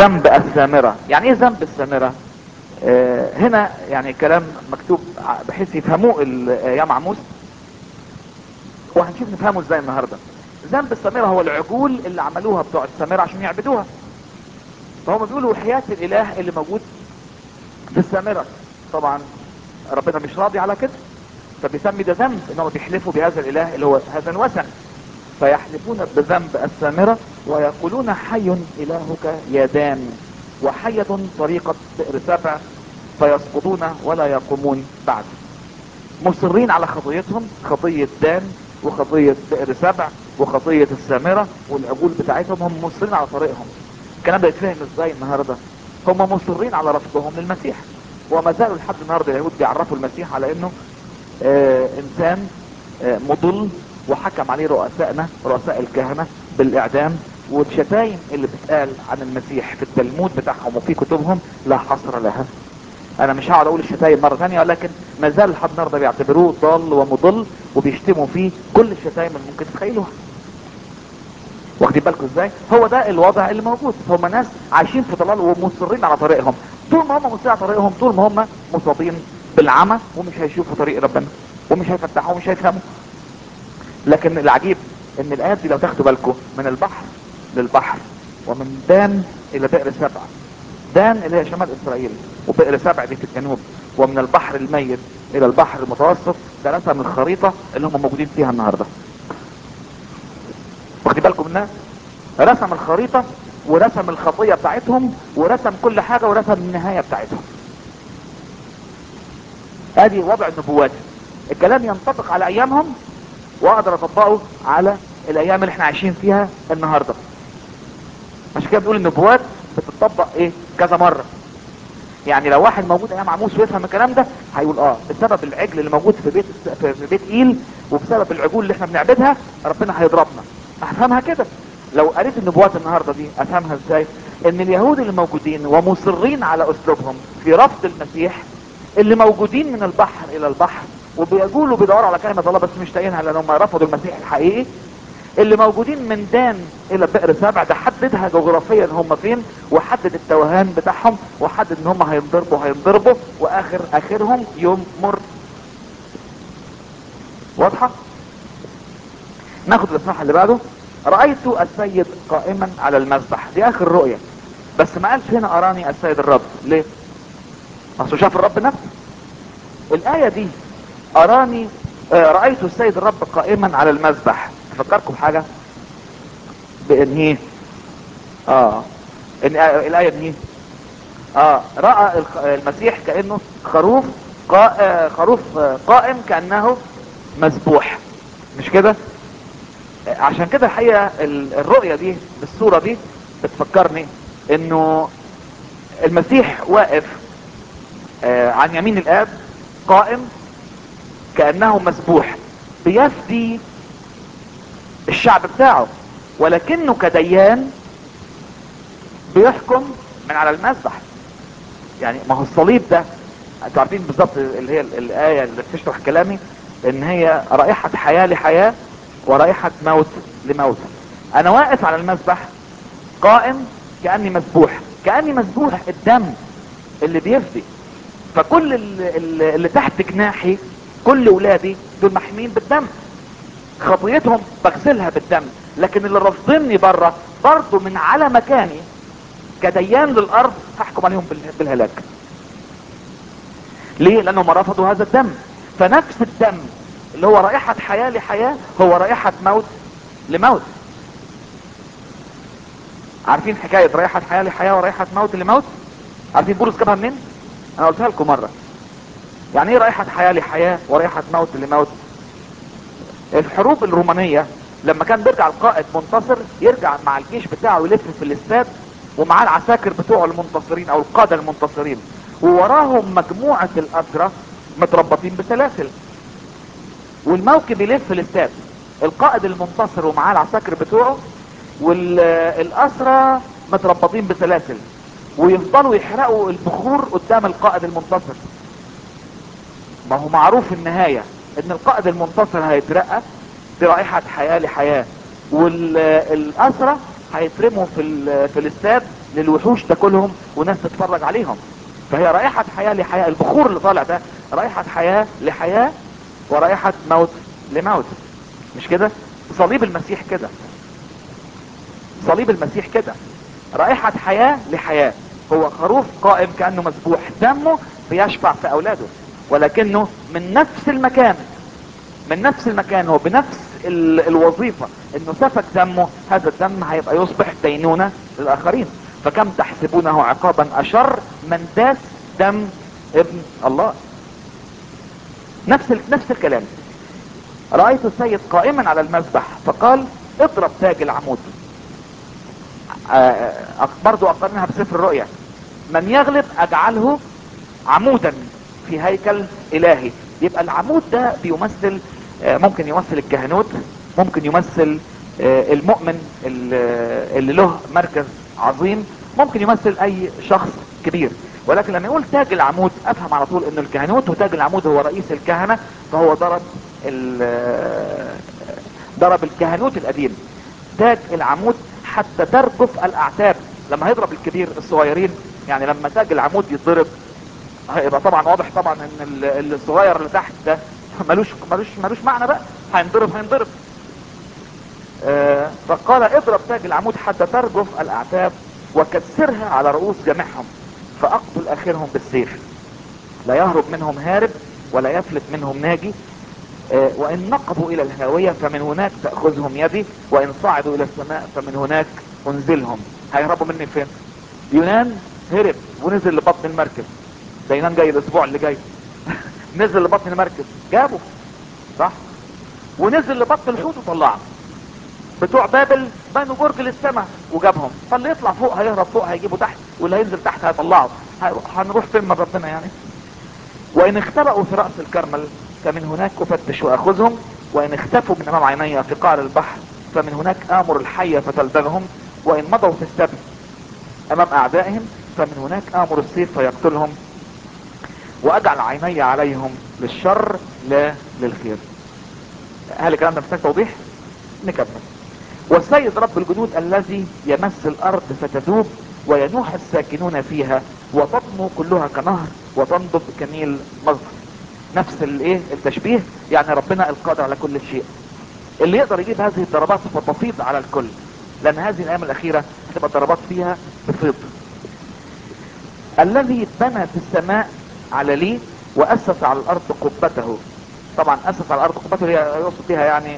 ذنب السامرة. يعني ايه ذنب السامرة؟ هنا يعني كلام مكتوب بحيث يفهموه يا معموس، وهنشوف نفهمه ازاي النهاردة. ذنب السامرة هو العجول اللي عملوها بتوع السامرة عشان يعبدوها، فهم بيقولوا حياة الاله اللي موجود في السامرة. طبعا ربنا مش راضي على كده، فبيسمي ده ذنب انهم بيحلفوا بهذا الاله اللي هو هذا الوثن، فيحلفون بذنب السامرة ويقولون حي الهك يا دان، وحية طريقة بئر سبع، فيسقطون ولا يقومون بعد. مصرين على خطيتهم، خطية دان وخطية بئر سبع وخطية السامرة والعجول بتاعتهم، هم مصرين على طريقهم. الكلام ده يتفهم ازاي النهاردة؟ هم مصرين على رفضهم للمسيح، وما زالوا لحد النهاردة اليهود بيعرفوا المسيح على انه انسان مضل، وحكم عليه رؤسائنا رؤساء الكهنة بالاعدام، والشتايم اللي بتتقال عن المسيح في التلمود بتاعهم وفي كتبهم لا حصر لها. انا مش هقعد اقول الشتايم مرة ثانية، ولكن ما زال لحد النهارده بيعتبروه ضال ومضل، وبيشتموا فيه كل الشتايم اللي ممكن تتخيلوها. واخدين بالكم ازاي؟ هو ده الوضع اللي موجود. هم ناس عايشين في ضلال ومصرين على طريقهم. طول ما هم مصرين على طريقهم، طول ما هم مصابين بالعمى ومش هيشوفوا طريق ربنا ومش هيفتحوا ومش هيفهموا. لكن العجيب ان الايات دي لو تاخدوا بالكم، من البحر للبحر، ومن دان الى بئر سبع. دان اللي هي شمال اسرائيل، وبئر سبع دي في الجنوب، ومن البحر الميت الى البحر المتوسط. ده رسم الخريطة اللي هم موجودين فيها النهاردة. واخدين بالكم منها؟ رسم الخريطة ورسم الخطية بتاعتهم ورسم كل حاجة ورسم النهاية بتاعتهم. ادي وضع النبوات. الكلام ينطبق على ايامهم، واقدر اطبقه على الايام اللي احنا عايشين فيها النهاردة. عشان كده بنقول النبوات بتطبق ايه كذا مرة. يعني لو واحد موجود ايام عموس ويفهم الكلام ده هيقول بسبب العجل اللي موجود في بيت ايل، وبسبب العجول اللي احنا بنعبدها ربنا هيضربنا. هفهمها كده. لو قريت النبوات النهاردة دي افهمها ازاي؟ ان اليهود اللي موجودين ومصرين على اسلوبهم في رفض المسيح، اللي موجودين من البحر الى البحر وبيقولوا بيدوروا على كلمة الله بس مش لاقيينها لانهم رفضوا المسيح الحقيقي، اللي موجودين من دان الى بئر سبع، ده حددها جغرافيا هم فين، وحدد التوهان بتاعهم، وحدد ان هم هينضربوا اخرهم يوم مر. واضحة؟ ناخد الاصحاح اللي بعده. رأيت السيد قائما على المذبح، دي اخر رؤية، بس ما قالش هنا اراني السيد الرب. ليه؟ اصله شاف الرب نفسه. الاية دي اراني رأيت السيد الرب قائما على المذبح، تفكركم بحاجة بانهيه؟ ان الايه دي راى المسيح كانه خروف قائم كانه مذبوح، مش كده؟ عشان كده الحقيقه الرؤيه دي بالصوره دي بتفكرني انه المسيح واقف عن يمين الاب، قائم كانه مذبوح بيفدي الشعب بتاعه، ولكنه كديان بيحكم من على المذبح. يعني ما هو الصليب ده انتوا عارفين بالظبط اللي هي الايه اللي بتشرح كلامي، ان هي رائحه حياه لحياه ورائحه موت لموت. انا واقف على المذبح قائم كاني مذبوح الدم اللي بيفدي. فكل اللي تحت جناحي، كل ولادي دول محمين بالدم، خطيتهم بغسلها بالدم. لكن اللي رافضيني بره برضه من على مكاني كديان للارض هحكم عليهم بالهلاك. ليه؟ لانهم رفضوا هذا الدم. فنفس الدم اللي هو رائحة حياة لحياة هو رائحة موت لموت. عارفين حكاية رائحة حياة لحياة ورائحة موت لموت؟ عارفين بولس جابها منين؟ انا قلتها لكم مرة. يعني ايه رائحة حياة لحياة ورائحة موت لموت؟ الحروب الرومانية لما كان بيرجع القائد منتصر يرجع مع الجيش بتاعه يلف في الاستاد، ومعاه العساكر بتوعه المنتصرين او القادة المنتصرين، ووراهم مجموعة الاسرى متربطين بسلاسل، والموكب يلف في الاستاد، القائد المنتصر ومعاه العساكر بتوعه والاسرى متربطين بسلاسل، ويفضلوا يحرقوا البخور قدام القائد المنتصر. ما هو معروف النهاية ان القائد المنتصر هيترقى برائحة حياة لحياة، والاسرى هيترموا في الاستاد للوحوش تاكلهم وناس تتفرج عليهم. فهي رائحة حياة لحياة، البخور اللي طالع ده رائحة حياة لحياة ورائحة موت لموت. مش كده؟ صليب المسيح كده، صليب المسيح كده رائحة حياة لحياة. هو خروف قائم كأنه مذبوح، دمه بيشفع في اولاده، ولكنه من نفس المكان، من نفس المكان وبنفس الوظيفة، انه سفك دمه، هذا الدم هيبقى يصبح دينونة للاخرين. فكم تحسبونه عقابا اشر من داس دم ابن الله. نفس الكلام. رأيت السيد قائما على المذبح فقال اضرب تاج العمود. برضو اقارنها بسفر الرؤيا، من يغلب اجعله عمودا في هيكل الهي. يبقى العمود ده بيمثل، ممكن يمثل الكهنوت، ممكن يمثل المؤمن اللي له مركز عظيم، ممكن يمثل اي شخص كبير. ولكن لما يقول تاج العمود افهم على طول انه الكهنوت، وتاج العمود هو رئيس الكهنة، فهو ضرب الكهنوت القديم. تاج العمود حتى ترجف الاعتاب. لما هيضرب الكبير الصغيرين، يعني لما تاج العمود يتضرب هيبقى طبعا واضح طبعا ان الصغير اللي تحت ده ملوش معنى بقى، هينضرب. فقال اضرب تاج العمود حتى ترجف الاعتاب وكسرها على رؤوس جميعهم، فاقتل اخرهم بالسيف، لا يهرب منهم هارب ولا يفلت منهم ناجي. وان نقبوا الى الهاوية فمن هناك تأخذهم يدي، وان صعدوا الى السماء فمن هناك انزلهم. هيهربوا مني فين؟ يونان هرب ونزل لبطن المركب، ده يونان جاي الاسبوع اللي جاي نزل لبطن المركب جابه، صح؟ ونزل لبطن الحوت وطلعه. بتوع بابل بنوا برج للسماء وجابهم، فاللي يطلع فوق هيهرب فوق هيجيبه تحت، واللي هينزل تحت هيطلعه. هنروح فين من ربنا يعني؟ وان اختبأوا في رأس الكرمل فمن هناك افتش واخذهم، وان اختفوا من امام عيني في قعر البحر فمن هناك امر الحية فتلدغهم، وان مضوا في السبي امام اعدائهم فمن هناك امر السيف فيقتلهم، واجعل عيني عليهم للشر لا للخير. هل الكلام ده محتاج توضيح؟ نكمل. والسيد رب الجنود الذي يمس الارض فتذوب وينوح الساكنون فيها وتطمو كلها كنهر وتنضب كنيل مصر. نفس التشبيه، يعني ربنا القادر على كل شيء، اللي يقدر يجيب هذه الضربات فتفيض على الكل، لان هذه الايام الاخيرة هتبقى الضربات فيها بفيض. الذي بنى في السماء على ليه واسس على الارض قبته. طبعا اسس على الارض قبته هي يقصد بها يعني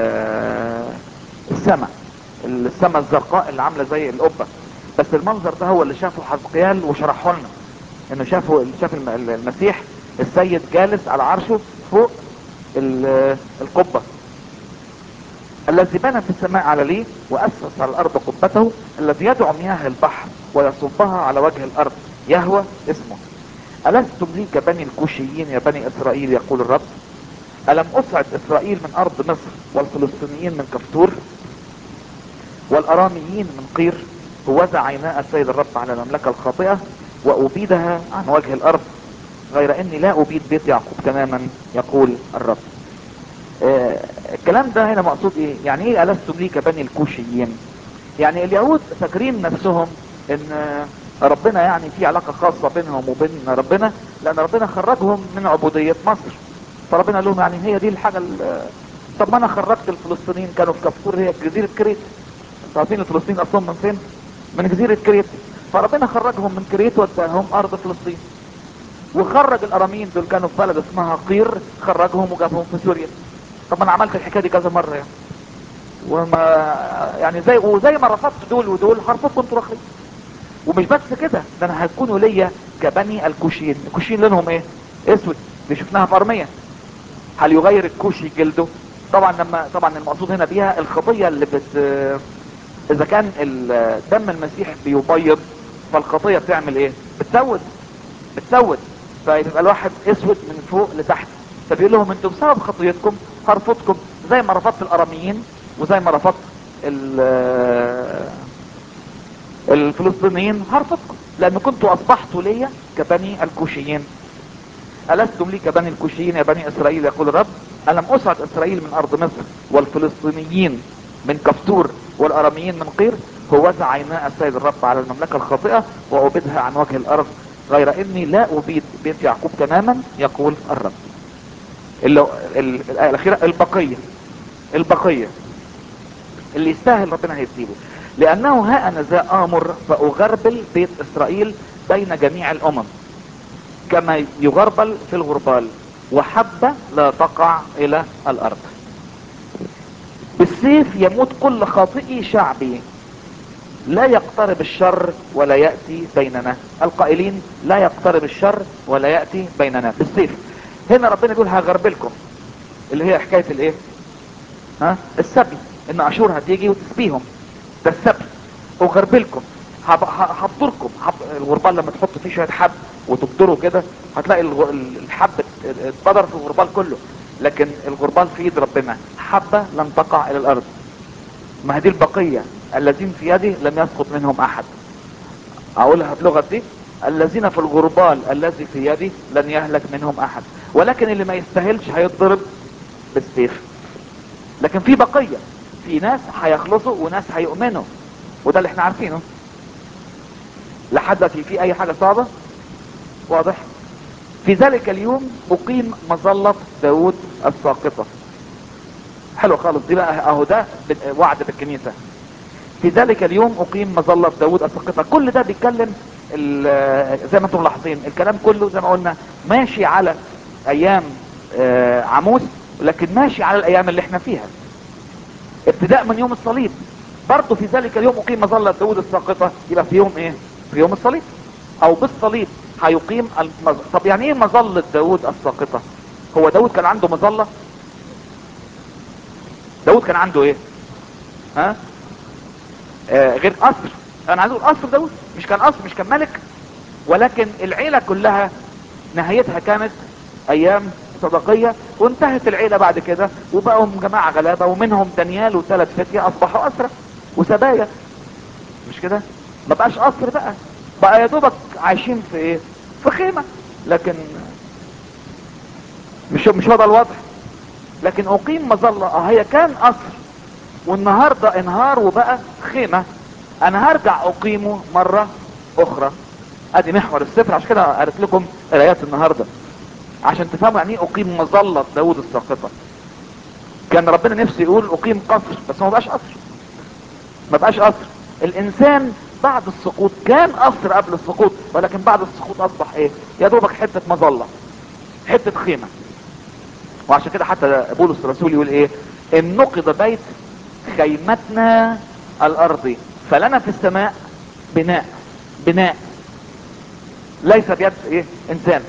السماء الزرقاء اللي عامله زي القبه. بس المنظر ده هو اللي شافه حزقيال وشرحه لنا، انه شاف المسيح السيد جالس على عرشه فوق القبه. الذي بنى في السماء على ليه واسس على الارض قبته، الذي يدعو مياه البحر ويصبها على وجه الارض، يهوى اسمه. ألستم لي كبني الكوشيين يا بني إسرائيل يقول الرب؟ ألم أصعد إسرائيل من أرض مصر والفلسطينيين من كفتور والأراميين من قير؟ هوذا عيناء السيد الرب على المملكة الخاطئة وأبيدها عن وجه الأرض، غير أني لا أبيد بيت يعقوب تماما يقول الرب. الكلام ده هنا مقصود إيه؟ يعني إيه ألستم لي كبني الكوشيين؟ يعني اليهود فاكرين نفسهم ان ربنا يعني في علاقة خاصة بينهم وبين ربنا، لان ربنا خرجهم من عبودية مصر. فربنا قال لهم يعني هي دي الحاجة طب ما انا خرجت الفلسطينيين كانوا في كفور، هي جزيرة كريت. انتوا عارفين الفلسطينيين اصلا من فين؟ من جزيرة كريت. فربنا خرجهم من كريت وداهم ارض فلسطين. وخرج الاراميين دول كانوا في بلد اسمها قير، خرجهم وجابهم في سوريا. طب انا عملت الحكاية دي كذا مرة يعني، وما يعني زي ما رفضت دول ودول هرفضكم انتوا الاخرين. ومش بس كده، ده انا هتكونوا ليا كبني الكوشيين. الكوشيين لونهم ايه؟ اسود، دي شفناها في ارمية. هل يغير الكوشي جلده؟ طبعا المقصود هنا بيها الخطية اللي اذا كان دم المسيح بيبيض، فالخطية بتعمل ايه؟ بتسود. فيبقى الواحد اسود من فوق لتحت. فبيقول لهم انتم بسبب خطيتكم هرفضكم، زي ما رفضت الاراميين وزي ما رفضت الفلسطينيين هرفضكم، لان كنتوا اصبحتوا ليا كبني الكوشيين. ألستم لي كبني الكوشيين يا بني إسرائيل يقول الرب؟ ألم أصعد إسرائيل من أرض مصر والفلسطينيين من كفتور والأراميين من قير؟ هوذا عينا السيد الرب على المملكة الخاطئة وأبيدها عن وجه الأرض، غير إني لا أبيد بيت يعقوب تماما يقول الرب. الآية الأخيرة البقية اللي يستاهل ربنا هيسيبه، لأنه ها أنا ذا آمر فأغربل بيت إسرائيل بين جميع الأمم كما يغربل في الغربال، وحبة لا تقع إلى الأرض. بالسيف يموت كل خاطئي شعبي، لا يقترب الشر ولا يأتي بيننا. القائلين لا يقترب الشر ولا يأتي بيننا بالسيف. هنا ربنا يقول هغربلكم، اللي هي حكاية الايه؟ السبي، ان اشور هتيجي وتسبيهم، ده السبي. اغربلكم، هبدركم. الغربال لما تحط فيه شوية حب وتبدره كده هتلاقي الحب اتبدر في الغربال كله، لكن الغربال في ايد ربنا، حبة لن تقع الى الارض. ما هي دي البقية، الذين في يدي لم يسقط منهم احد. اقولها بلغة دي، الذين في الغربال الذي في يدي لن يهلك منهم احد، ولكن اللي ما يستاهلش هيتضرب بالسيف. لكن في بقية، في ناس هيخلصوا وناس هيؤمنوا، وده اللي احنا عارفينه. لحد في اي حاجة صعبة واضح. في ذلك اليوم اقيم مظلة داود الساقطة. حلو خالص دي بقى، اهو ده وعد بالكنيسة. في ذلك اليوم اقيم مظلة داود الساقطة. كل ده بيتكلم زي ما انتم ملاحظين الكلام كله زي ما قلنا ماشي على ايام عموس، لكن ماشي على الايام اللي احنا فيها ابتداء من يوم الصليب. برضه في ذلك اليوم اقيم مظلة داود الساقطة، يبقى في يوم ايه؟ في يوم الصليب او بالصليب هيقيم طب يعني ايه مظلة داود الساقطة؟ هو داود كان عنده مظلة؟ داود كان عنده ايه؟ ها؟ غير قصر. انا عايز اقول قصر داود مش كان قصر، مش كان ملك، ولكن العيلة كلها نهايتها كانت ايام صدقية، وانتهت العيلة بعد كده وبقوا جماعة غلابة، ومنهم دانيال وثلاث فتية اصبحوا اسرى وسبايا، مش كده؟ ما بقاش قصر بقى يا دوبك عايشين في ايه؟ في خيمة. لكن مش هو ده الوضع. لكن اقيم مظلة، هي كان قصر والنهاردة انهار وبقى خيمة، انا هرجع اقيمه مرة اخرى. ادي محور السفر، عشان كده قريت لكم الايات النهاردة عشان تفهموا يعني ايه اقيم مظلة داود الساقطة. كان ربنا نفسه يقول اقيم قصر، بس ما بقاش قصر. ما بقاش قصر. الانسان بعد السقوط كان قصر قبل السقوط، ولكن بعد السقوط اصبح ايه؟ يا دوبك حتة مظلة، حتة خيمة. وعشان كده حتى بولس الرسول يقول ايه؟ ان نقض بيت خيمتنا الارضي فلنا في السماء بناء ليس بيد ايه؟ انسان.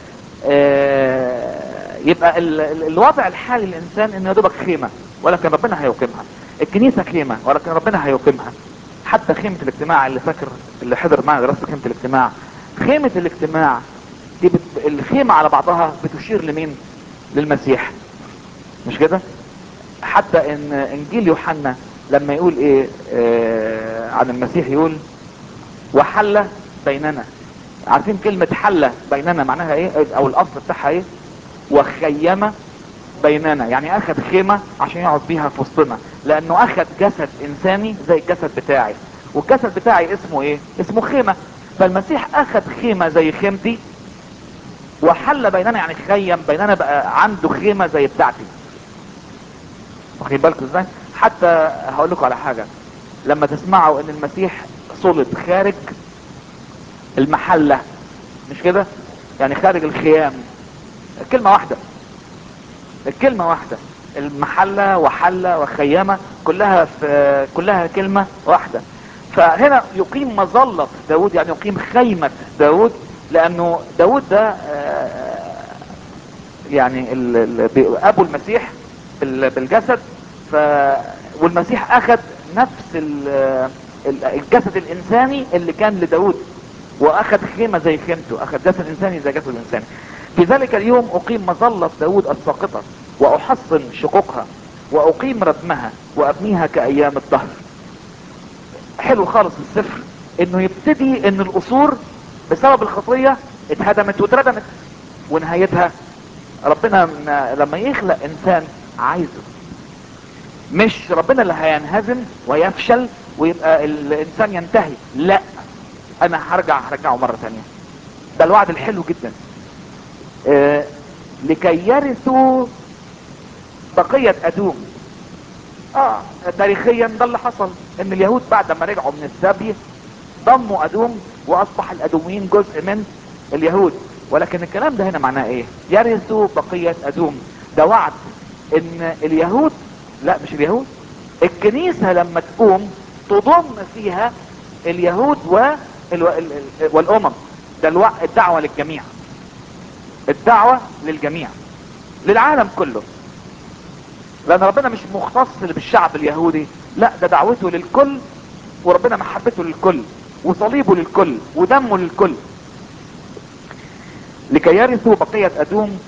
يبقى الوضع الحالي للانسان انه يا دوبك خيمة، ولكن ربنا هيقيمها. الكنيسة خيمة ولكن ربنا هيقيمها. حتى خيمة الاجتماع، اللي فاكر اللي حضر معنا دراسة خيمة الاجتماع، خيمة الاجتماع دي الخيمة على بعضها بتشير لمين؟ للمسيح، مش كده؟ حتى ان انجيل يوحنا لما يقول ايه عن المسيح يقول وحل بيننا. عارفين كلمة حل بيننا معناها ايه او الاصل بتاعها ايه؟ وخيم بيننا، يعني اخد خيمة عشان يقعد بيها في وسطنا، لانه اخد جسد انساني زي الجسد بتاعي، والجسد بتاعي اسمه ايه؟ اسمه خيمة. فالمسيح اخد خيمة زي خيمتي وحل بيننا، يعني خيم بيننا، بقى عنده خيمة زي بتاعتي. واخدين بالكم ازاي؟ حتى هقول لكم على حاجة، لما تسمعوا ان المسيح صلب خارج المحلة، مش كده؟ يعني خارج الخيام، الكلمة واحدة، المحلة وحلة وخيمة كلها كلمة واحدة. فهنا يقيم مظلة داود، يعني يقيم خيمة داود، لانه داود ده يعني ابو المسيح بالجسد. ف والمسيح اخذ نفس الجسد الانساني اللي كان لداود، واخذ خيمة زي خيمته، اخذ جسد انساني زي جسد الانساني. في ذلك اليوم اقيم مظلة داود الساقطة واحصن شقوقها واقيم ردمها وابنيها كايام الدهر. حلو خالص السفر انه يبتدي ان القصور بسبب الخطية اتهدمت واتردمت، ونهايتها ربنا لما يخلق انسان عايزه، مش ربنا اللي هينهزم ويفشل ويبقى الانسان ينتهي. لا، انا هرجعه مرة تانية. ده الوعد الحلو جدا. لكي يرثوا بقية ادوم. تاريخيا ده اللي حصل، ان اليهود بعد ما رجعوا من السبي ضموا ادوم، واصبح الادوميين جزء من اليهود. ولكن الكلام ده هنا معناه ايه؟ يرثوا بقية ادوم. ده وعد ان اليهود، لا مش اليهود، الكنيسة لما تقوم تضم فيها اليهود والامم. ده الدعوة للجميع، الدعوة للجميع، للعالم كله. لان ربنا مش مختص بالشعب اليهودي، لا ده دعوته للكل، وربنا محبته للكل، وصليبه للكل، ودمه للكل. لكي يرثوا بقية ادوم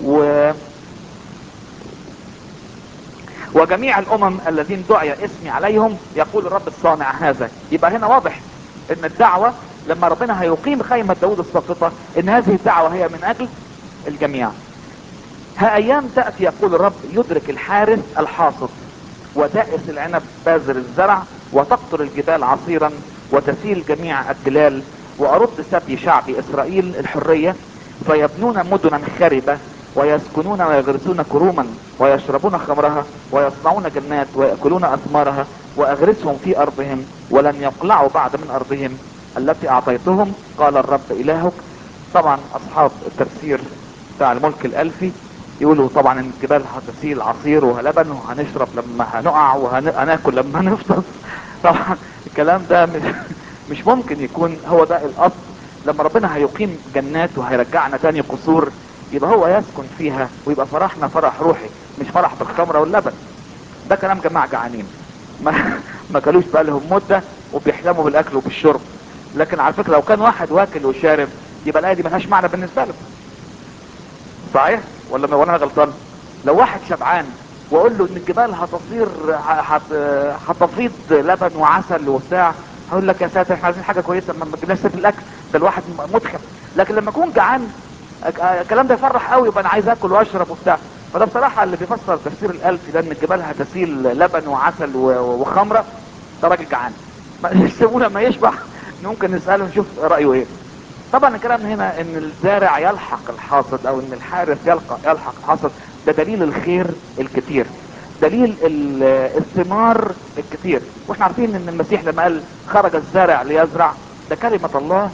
وجميع الامم الذين دعي اسمي عليهم، يقول الرب الصانع هذا. يبقى هنا واضح ان الدعوة لما ربنا هيقيم خيمة داود الساقطة، ان هذه الدعوة هي من اجل الجميع. ها ايام تأتي يقول الرب، يدرك الحارث الحاصد، وتأس العنب بازر الزرع، وتقطر الجبال عصيرا، وتسيل جميع التلال، وارد سبي شعبي اسرائيل الحرية، فيبنون مدنا خربة، ويسكنون ويغرسون كروما، ويشربون خمرها، ويصنعون جنات، ويأكلون اثمارها، واغرسهم في ارضهم، ولن يقلعوا بعد من ارضهم التي اعطيتهم، قال الرب الهك. طبعا اصحاب التفسير بتاع الملك الالفي يقولوا طبعا ان الجبال هتسيل عصير ولبن، وهنشرب لما هنقع، وهناكل لما هنفطس. طبعا الكلام ده مش ممكن يكون هو ده الاصل. لما ربنا هيقيم جنات وهيرجعنا تاني قصور، يبقى هو يسكن فيها، ويبقى فرحنا فرح روحي، مش فرح بالخمرة واللبن. ده كلام جماعة جعانين ما كلوش بقالهم مدة، وبيحلموا بالاكل وبالشرب. لكن على فكرة لو كان واحد واكل وشارب، يبقى الايه دي ملهاش معنى بالنسبة له. صحيح ولا انا غلطان؟ لو واحد شبعان واقول له ان الجبال هتصير هتفيض لبن وعسل وبتاع، هقول لك يا ساتر احنا عايزين حاجه كويسه، ما تجيبناش سيره الاكل، ده الواحد مدخن. لكن لما اكون جعان الكلام ده يفرح قوي، يبقى انا عايز اكل واشرب وبتاع. فده بصراحه اللي بيفسر تفسير الالفي ده ان الجبال هتسيل لبن وعسل وخمره، ده راجل جعان. يسيبوه لما يشبع ممكن نساله نشوف رايه ايه. طبعا الكلام هنا ان الزارع يلحق الحاصد، او ان الحارث يلحق الحاصد، ده دليل الخير الكتير، دليل الثمار الكتير. واحنا عارفين ان المسيح لما قال خرج الزارع ليزرع، ده كلمة الله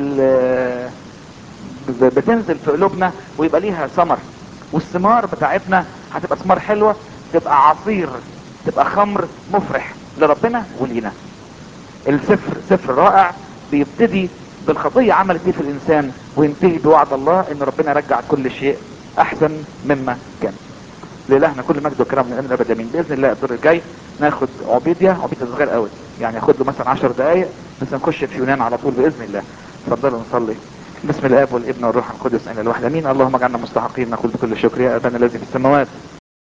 بتنزل في قلوبنا ويبقى ليها ثمر. والثمار بتاعتنا هتبقى ثمار حلوة، تبقى عصير، تبقى خمر مفرح لربنا ولينا. سفر رائع بيبتدي بالخطية عملت ايه في الانسان، وينتهي بوعد الله ان ربنا يرجع كل شيء احسن مما كان. لإلهنا كل مجد وكرم من الان الابد امين. باذن الله الدور الجاي ناخد عبيديا صغير قوي، يعني ياخد له مثلا 10 دقائق بس، نخش في يونان على طول باذن الله. اتفضلوا نصلي. بسم الاب والابن والروح القدس ان الواحد امين. اللهم اجعلنا مستحقين نقول بكل شكر، يا ابانا الذي في السماوات